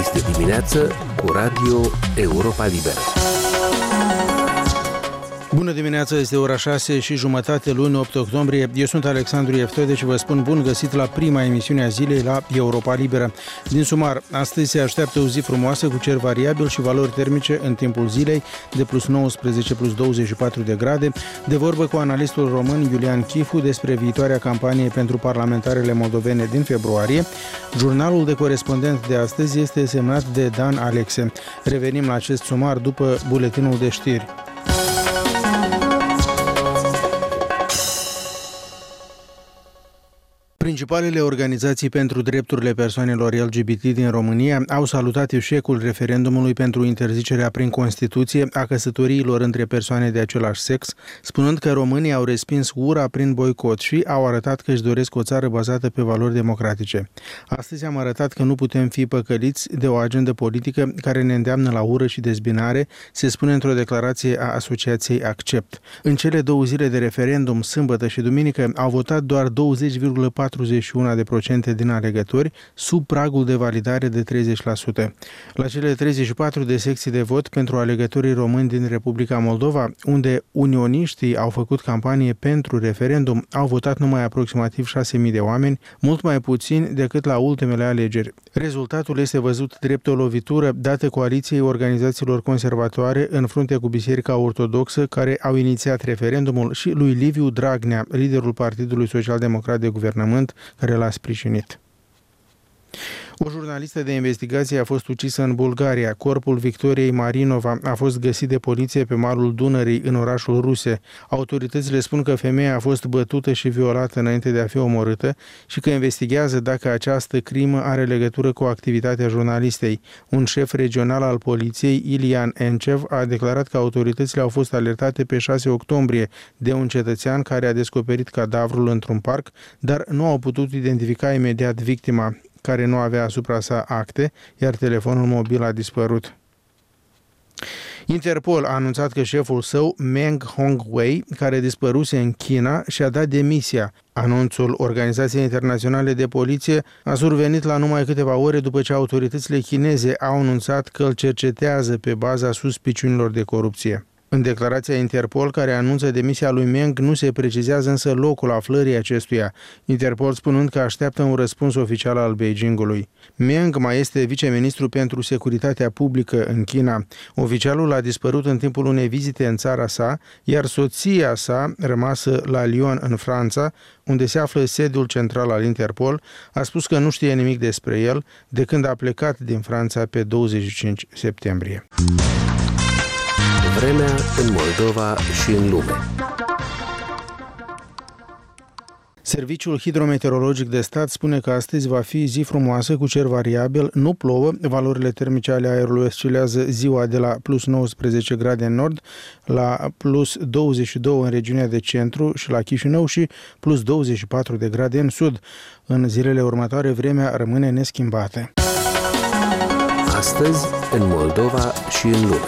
Este dimineață cu Radio Europa Liberă. Bună dimineața, este ora 6:30, luni 8 octombrie. Eu sunt Alexandru Eftode și vă spun bun găsit la prima emisiune a zilei la Europa Liberă. Din sumar, astăzi se așteaptă o zi frumoasă cu cer variabil și valori termice în timpul zilei de plus 19, plus 24 de grade. De vorbă cu analistul român Iulian Chifu despre viitoarea campanie pentru parlamentarele moldovene din februarie. Jurnalul de corespondent de astăzi este semnat de Dan Alexe. Revenim la acest sumar după buletinul de știri. Principalele organizații pentru drepturile persoanelor LGBT din România au salutat eșecul referendumului pentru interzicerea prin Constituție a căsătoriilor între persoane de același sex, spunând că românii au respins ura prin boicot și au arătat că își doresc o țară bazată pe valori democratice. Astăzi am arătat că nu putem fi păcăliți de o agendă politică care ne îndeamnă la ură și dezbinare, se spune într-o declarație a Asociației Accept. În cele 2 zile de referendum, sâmbătă și duminică, au votat doar 20,41% din alegători, sub pragul de validare de 30%. La cele 34 de secții de vot pentru alegătorii români din Republica Moldova, unde unioniștii au făcut campanie pentru referendum, au votat numai aproximativ 6.000 de oameni, mult mai puțin decât la ultimele alegeri. Rezultatul este văzut drept o lovitură dată coaliției organizațiilor conservatoare în frunte cu Biserica Ortodoxă, care au inițiat referendumul, și lui Liviu Dragnea, liderul Partidului Social-Democrat de Guvernământ, care l-a sprijinit. O jurnalistă de investigație a fost ucisă în Bulgaria. Corpul Victoriei Marinova a fost găsit de poliție pe malul Dunării, în orașul Ruse. Autoritățile spun că femeia a fost bătută și violată înainte de a fi omorâtă și că investigează dacă această crimă are legătură cu activitatea jurnalistei. Un șef regional al poliției, Ilian Encev, a declarat că autoritățile au fost alertate pe 6 octombrie de un cetățean care a descoperit cadavrul într-un parc, dar nu au putut identifica imediat victima, care nu avea asupra sa acte, iar telefonul mobil a dispărut. Interpol a anunțat că șeful său, Meng Hongwei, care dispăruse în China, și-a dat demisia. Anunțul Organizației Internaționale de Poliție a survenit la numai câteva ore după ce autoritățile chineze au anunțat că îl cercetează pe baza suspiciunilor de corupție. În declarația Interpol, care anunță demisia lui Meng, nu se precizează însă locul aflării acestuia, Interpol spunând că așteaptă un răspuns oficial al Beijingului. Meng mai este viceministru pentru securitatea publică în China. Oficialul a dispărut în timpul unei vizite în țara sa, iar soția sa, rămasă la Lyon în Franța, unde se află sediul central al Interpol, a spus că nu știe nimic despre el de când a plecat din Franța pe 25 septembrie. Vremea în Moldova și în lume. Serviciul hidrometeorologic de stat spune că astăzi va fi zi frumoasă cu cer variabil, nu plouă, valorile termice ale aerului oscilează ziua de la plus 19 grade în nord la plus 22 în regiunea de centru și la Chișinău și plus 24 de grade în sud. În zilele următoare vremea rămâne neschimbată. Astăzi în Moldova și în lume.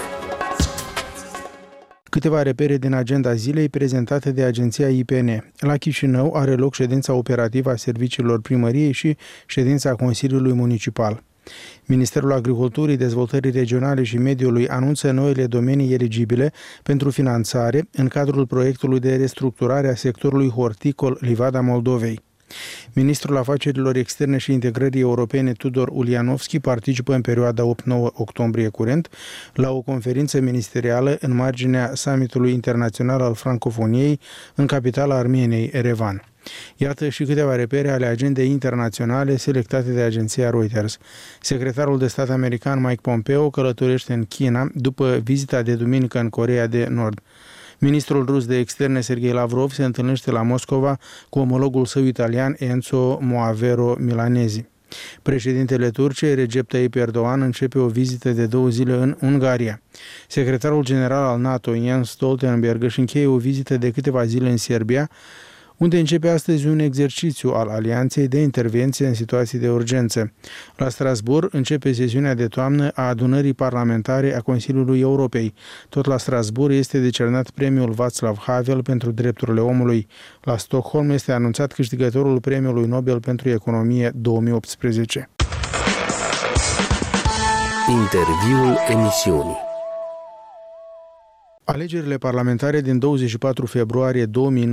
Câteva repere din agenda zilei prezentate de agenția IPN. La Chișinău are loc ședința operativă a serviciilor primăriei și ședința Consiliului Municipal. Ministerul Agriculturii, Dezvoltării Regionale și Mediului anunță noile domenii eligibile pentru finanțare în cadrul proiectului de restructurare a sectorului horticol Livada Moldovei. Ministrul Afacerilor Externe și Integrării Europene Tudor Ulianovski participă în perioada 8-9 octombrie curent la o conferință ministerială în marginea summitului internațional al francofoniei în capitala Armeniei, Erevan. Iată și câteva repere ale agendei internaționale selectate de agenția Reuters. Secretarul de stat american Mike Pompeo călătorește în China după vizita de duminică în Coreea de Nord. Ministrul rus de externe Sergei Lavrov se întâlnește la Moscova cu omologul său italian Enzo Moavero Milanesi. Președintele Turciei, Recep Tayyip Erdogan, începe o vizită de 2 zile în Ungaria. Secretarul general al NATO, Jens Stoltenberg, își încheie o vizită de câteva zile în Serbia, unde începe astăzi un exercițiu al Alianței de intervenție în situații de urgență. La Strasbourg începe sesiunea de toamnă a adunării parlamentare a Consiliului Europei. Tot la Strasbourg este decernat premiul Václav Havel pentru drepturile omului. La Stockholm este anunțat câștigătorul premiului Nobel pentru economie 2018. Interviul emisiunii. Alegerile parlamentare din 24 februarie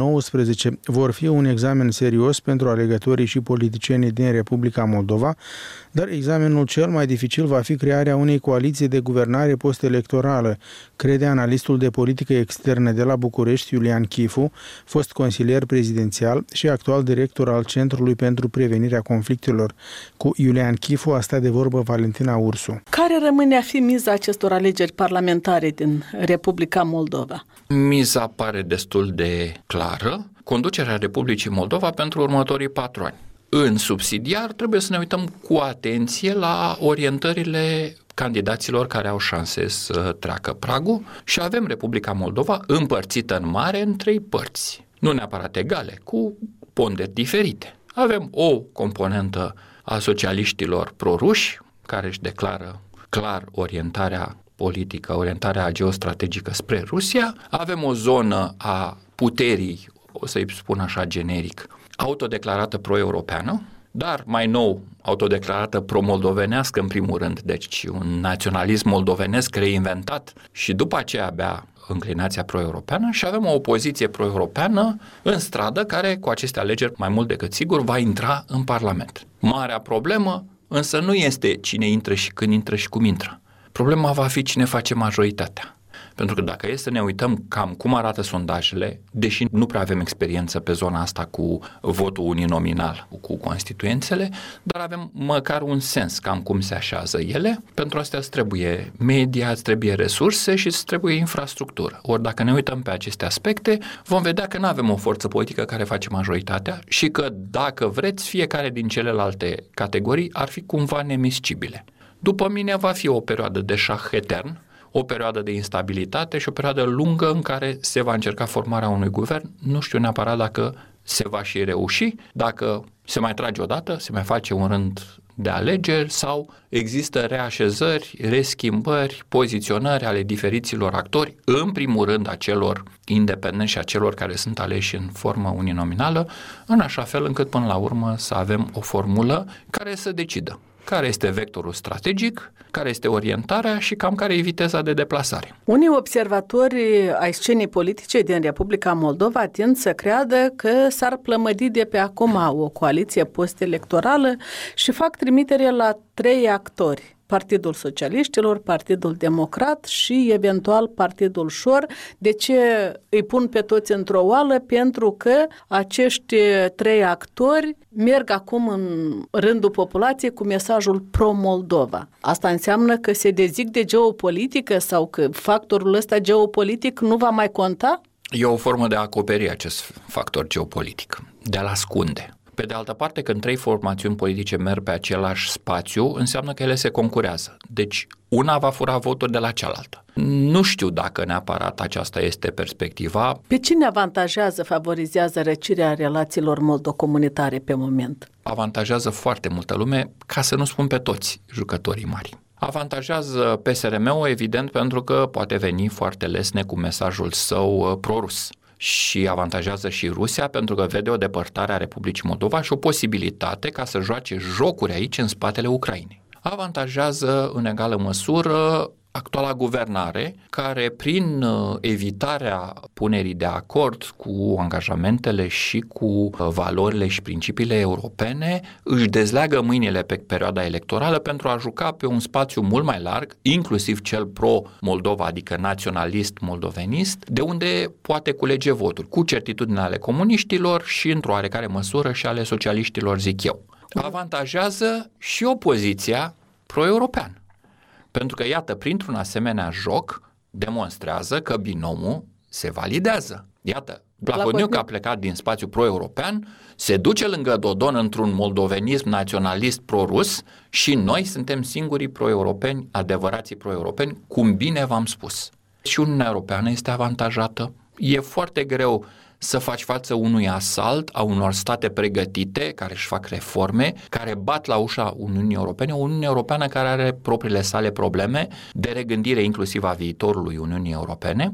2019 vor fi un examen serios pentru alegătorii și politicienii din Republica Moldova, dar examenul cel mai dificil va fi crearea unei coaliții de guvernare post-electorală, crede analistul de politică externă de la București, Iulian Chifu, fost consilier prezidențial și actual director al Centrului pentru Prevenirea Conflictelor. Cu Iulian Chifu a stat de vorbă Valentina Ursu. Care rămâne a fi miza acestor alegeri parlamentare din Republica Moldova? Miza pare destul de clară. Conducerea Republicii Moldova pentru următorii 4 ani. În subsidiar trebuie să ne uităm cu atenție la orientările candidaților care au șanse să treacă pragul și avem Republica Moldova împărțită în mare în 3 părți, nu neapărat egale, cu ponderi diferite. Avem o componentă a socialiștilor proruși, care își declară clar orientarea politică, orientarea geostrategică spre Rusia. Avem o zonă a puterii, o să-i spun așa generic, autodeclarată pro-europeană, dar mai nou autodeclarată pro-moldovenească în primul rând, deci un naționalism moldovenesc reinventat și după aceea abia înclinația pro-europeană, și avem o opoziție pro-europeană în stradă care cu aceste alegeri mai mult decât sigur va intra în Parlament. Marea problemă însă nu este cine intră și când intră și cum intră. Problema va fi cine face majoritatea. Pentru că dacă e să ne uităm cam cum arată sondajele, deși nu prea avem experiență pe zona asta cu votul uninominal, cu constituențele, dar avem măcar un sens cam cum se așează ele. Pentru astea îți trebuie media, îți trebuie resurse și îți trebuie infrastructură. Ori dacă ne uităm pe aceste aspecte, vom vedea că nu avem o forță politică care face majoritatea și că, dacă vreți, fiecare din celelalte categorii ar fi cumva nemiscibile. După mine va fi o perioadă de șah etern, o perioadă de instabilitate și o perioadă lungă în care se va încerca formarea unui guvern. Nu știu neapărat dacă se va și reuși, dacă se mai trage odată, se mai face un rând de alegeri sau există reașezări, reschimbări, poziționări ale diferiților actori, în primul rând a celor independenți și a celor care sunt aleși în formă uninominală, în așa fel încât până la urmă să avem o formulă care să decidă care este vectorul strategic, care este orientarea și cam care e viteza de deplasare. Unii observatori ai scenei politice din Republica Moldova tind să creadă că s-ar plămădi de pe acum o coaliție post-electorală și fac trimitere la 3 actori: Partidul Socialiștilor, Partidul Democrat și eventual Partidul Șor. De ce îi pun pe toți într-o oală? Pentru că acești 3 actori merg acum în rândul populației cu mesajul pro-Moldova. Asta înseamnă că se dezic de geopolitică sau că factorul ăsta geopolitic nu va mai conta? E o formă de a acoperi acest factor geopolitic, de a-l ascunde. Pe de altă parte, când 3 formațiuni politice merg pe același spațiu, înseamnă că ele se concurează. Deci, una va fura voturi de la cealaltă. Nu știu dacă neapărat aceasta este perspectiva. Pe cine avantajează, favorizează răcirea relațiilor moldocomunitare pe moment? Avantajează foarte multă lume, ca să nu spun pe toți jucătorii mari. Avantajează PSRM-ul, evident, pentru că poate veni foarte lesne cu mesajul său prorus. Și avantajează și Rusia pentru că vede o depărtare a Republicii Moldova și o posibilitate ca să joace jocuri aici în spatele Ucrainei. Avantajează în egală măsură actuala guvernare, care prin evitarea punerii de acord cu angajamentele și cu valorile și principiile europene, își dezleagă mâinile pe perioada electorală pentru a juca pe un spațiu mult mai larg, inclusiv cel pro-Moldova, adică naționalist moldovenist, de unde poate culege voturi, cu certitudine ale comuniștilor și, într-o oarecare măsură, și ale socialiștilor, zic eu. Avantajează și opoziția pro-europeană. Pentru că, iată, printr-un asemenea joc, demonstrează că binomul se validează. Iată, Plahotniuc a plecat din spațiul pro-european, se duce lângă Dodon într-un moldovenism naționalist pro-rus și noi suntem singurii pro-europeni, adevărații pro-europeni, cum bine v-am spus. Și Uniunea Europeană este avantajată. E foarte greu să faci față unui asalt a unor state pregătite, care își fac reforme, care bat la ușa Uniunii Europene, o Uniune Europeană care are propriile sale probleme de regândire inclusiv a viitorului Uniunii Europene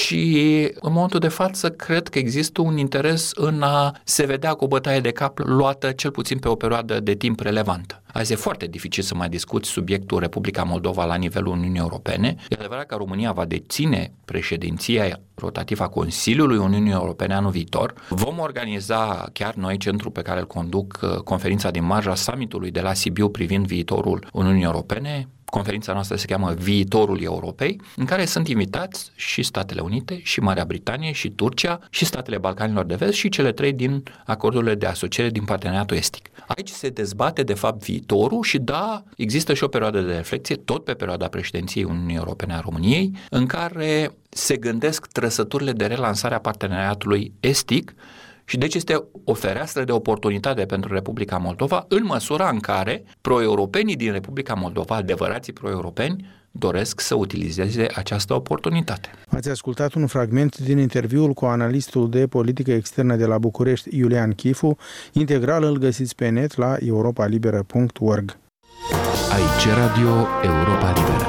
și în momentul de față cred că există un interes în a se vedea cu o bătaie de cap luată cel puțin pe o perioadă de timp relevantă. Azi e foarte dificil să mai discuți subiectul Republica Moldova la nivelul Uniunii Europene. E adevărat că România va deține președinția rotativă a Consiliului Uniunii Europene anul viitor. Vom organiza chiar noi, centrul pe care îl conduc, conferința din marja summitului de la Sibiu privind viitorul Uniunii Europene. Conferința noastră se cheamă Viitorul Europei, în care sunt invitați și Statele Unite, și Marea Britanie, și Turcia, și statele Balcanilor de Vest și cele 3 din acordurile de asociere din Parteneriatul Estic. Aici se dezbate, de fapt, viitorul și da, există și o perioadă de reflexie, tot pe perioada președinției Uniunii Europene a României, în care se gândesc trăsăturile de relansare a Parteneriatului Estic. Și deci este o fereastră de oportunitate pentru Republica Moldova în măsura în care pro-europenii din Republica Moldova, adevărații pro-europeni, doresc să utilizeze această oportunitate. Ați ascultat un fragment din interviul cu analistul de politică externă de la București, Iulian Chifu. Integral îl găsiți pe net la europalibera.org. Aici Radio Europa Liberă.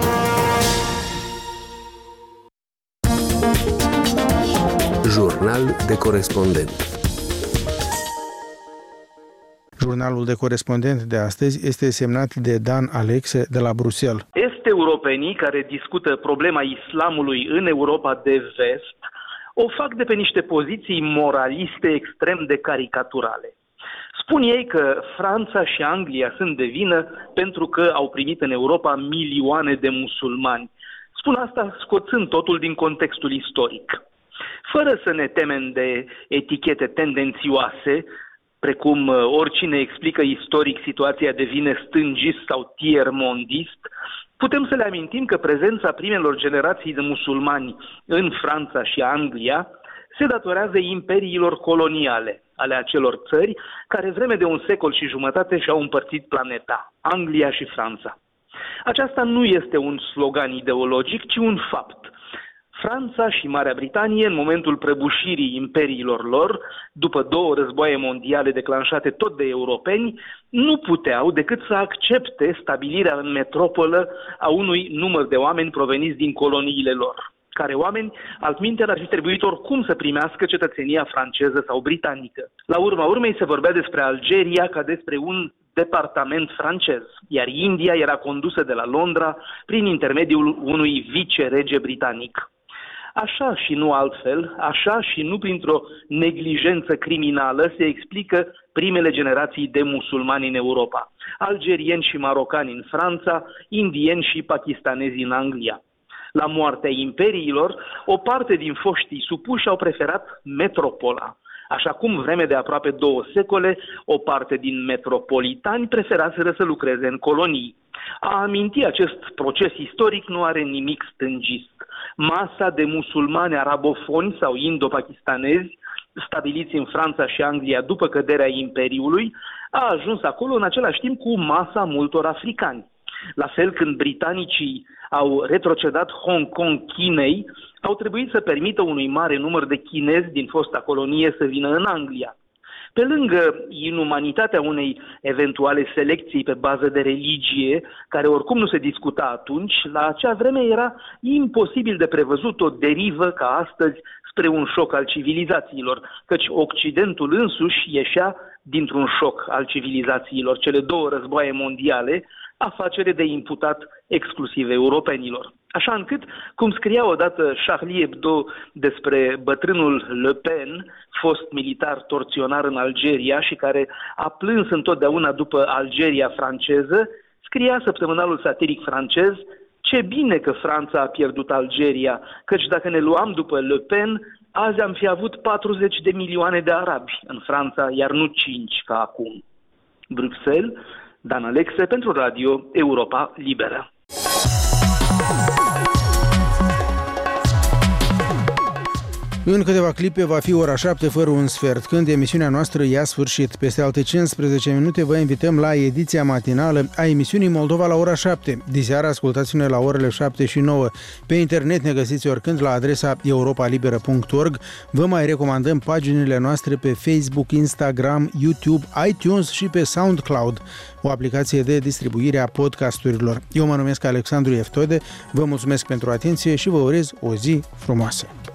Jurnal de corespondent. Jurnalul de corespondent de astăzi este semnat de Dan Alexe de la Bruxelles. Est-europenii care discută problema islamului în Europa de vest o fac de pe niște poziții moraliste extrem de caricaturale. Spun ei că Franța și Anglia sunt de vină pentru că au primit în Europa milioane de musulmani. Spun asta scoțând totul din contextul istoric. Fără să ne temem de etichete tendențioase, precum oricine explică istoric situația devine stângist sau tiermondist, putem să le amintim că prezența primelor generații de musulmani în Franța și Anglia se datorează imperiilor coloniale ale acelor țări care vreme de un secol și jumătate și-au împărțit planeta, Anglia și Franța. Aceasta nu este un slogan ideologic, ci un fapt. Franța și Marea Britanie, în momentul prăbușirii imperiilor lor, după 2 războaie mondiale declanșate tot de europeni, nu puteau decât să accepte stabilirea în metropolă a unui număr de oameni proveniți din coloniile lor, care oameni, altminteri, ar fi trebuit oricum să primească cetățenia franceză sau britanică. La urma urmei se vorbea despre Algeria ca despre un departament francez, iar India era condusă de la Londra prin intermediul unui vicerege britanic. Așa și nu altfel, așa și nu printr-o neglijență criminală se explică primele generații de musulmani în Europa, algerieni și marocani în Franța, indieni și pakistanezi în Anglia. La moartea imperiilor, o parte din foștii supuși au preferat metropola, așa cum vreme de aproape 2 secole, o parte din metropolitani preferaseră să lucreze în colonii. A aminti acest proces istoric nu are nimic stângist. Masa de musulmani arabofoni sau indo-pakistanezi, stabiliți în Franța și Anglia după căderea Imperiului, a ajuns acolo în același timp cu masa multor africani. La fel, când britanicii au retrocedat Hong Kong Chinei, au trebuit să permită unui mare număr de chinezi din fosta colonie să vină în Anglia. Pe lângă inumanitatea unei eventuale selecții pe bază de religie, care oricum nu se discuta atunci, la acea vreme era imposibil de prevăzut o derivă ca astăzi spre un șoc al civilizațiilor, căci Occidentul însuși ieșea dintr-un șoc al civilizațiilor. Cele 2 războaie mondiale, afacere de imputat exclusiv europenilor. Așa încât, cum scria odată Charlie Hebdo despre bătrânul Le Pen, fost militar torționar în Algeria și care a plâns întotdeauna după Algeria franceză, scria săptămânalul satiric francez: ce bine că Franța a pierdut Algeria, căci dacă ne luam după Le Pen, azi am fi avut 40 de milioane de arabi în Franța, iar nu 5 ca acum. Bruxelles, Dan Alexe pentru Radio Europa Liberă. În câteva clipe va fi ora 7 fără un sfert, când emisiunea noastră ia sfârșit. Peste alte 15 minute vă invităm la ediția matinală a emisiunii Moldova la ora 7. Diseară ascultați-ne la orele 7 și 9. Pe internet ne găsiți oricând la adresa europalibera.org. Vă mai recomandăm paginile noastre pe Facebook, Instagram, YouTube, iTunes și pe SoundCloud, o aplicație de distribuire a podcasturilor. Eu mă numesc Alexandru Eftode, vă mulțumesc pentru atenție și vă urez o zi frumoasă.